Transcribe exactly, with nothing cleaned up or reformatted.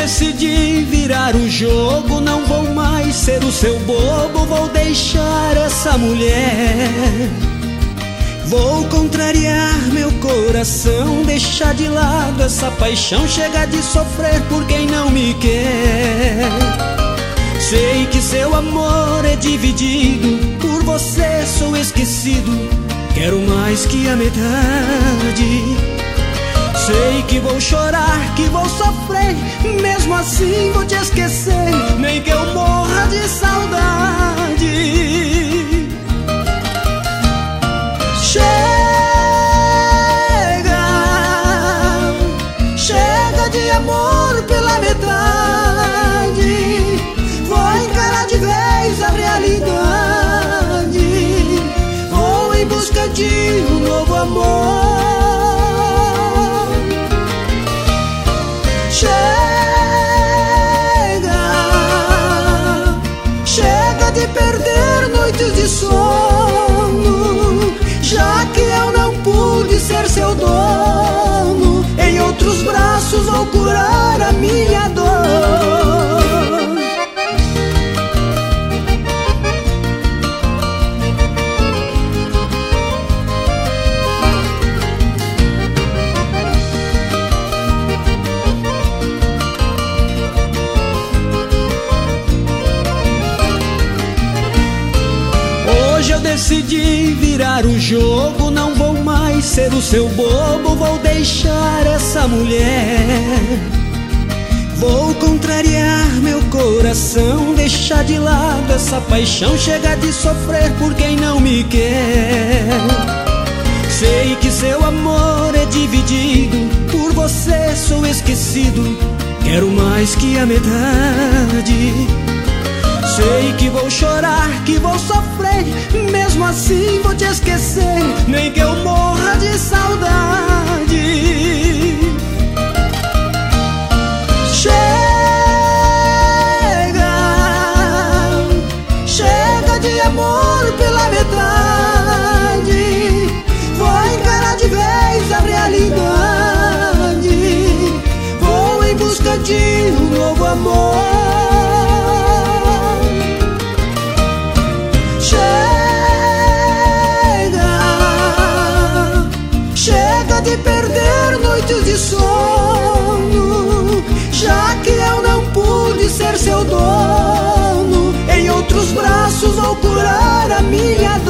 decidi virar o jogo, não vou mais ser o seu bobo, vou deixar essa mulher. Vou contrariar meu coração, deixar de lado essa paixão, chega de sofrer por quem não me quer. Sei que seu amor é dividido, por você sou esquecido, quero mais que a metade. Sei que vou chorar, que vou sofrer, mesmo assim vou te esquecer, nem que eu morra de saudade. Chega, chega de amor pela metade, vou encarar de vez a realidade, vou em busca de um novo amor. Chega, chega de perder noites de sono, já que eu não pude ser seu dono, em outros braços vou curar a minha dor. Hoje eu decidi virar o jogo, não vou mais ser o seu bobo, vou deixar essa mulher. Vou contrariar meu coração, deixar de lado essa paixão, chega de sofrer por quem não me quer. Sei que seu amor é dividido, por você sou esquecido, quero mais que a metade. Sei que vou chorar, que vou sofrer, mesmo assim vou te esquecer, nem que eu morra de saudade. Chega, chega de amor pela metade, vou encarar de vez a realidade, vou em busca de um novo amor. De perder noites de sono, já que eu não pude ser seu dono, em outros braços vou curar a minha dor.